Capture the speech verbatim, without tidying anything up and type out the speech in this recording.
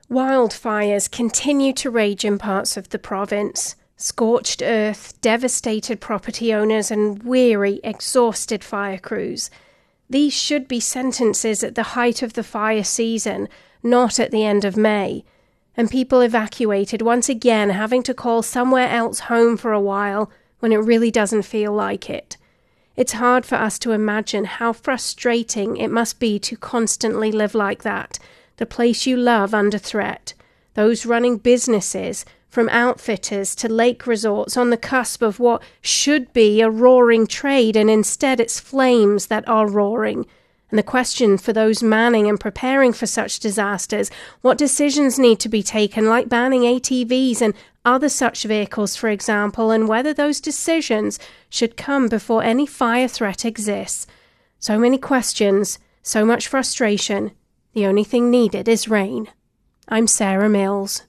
Wildfires continue to rage in parts of the province. Scorched earth, devastated property owners, and weary, exhausted fire crews. These should be sentences at the height of the fire season, not at the end of May. And people evacuated once again, having to call somewhere else home for a while when it really doesn't feel like it. It's hard for us to imagine how frustrating it must be to constantly live like that, the place you love under threat, those running businesses, from outfitters to lake resorts, on the cusp of what should be a roaring trade, and instead it's flames that are roaring. And the question for those manning and preparing for such disasters, what decisions need to be taken, like banning A T Vs and other such vehicles, for example, and whether those decisions should come before any fire threat exists. So many questions, so much frustration. The only thing needed is rain. I'm Sarah Mills.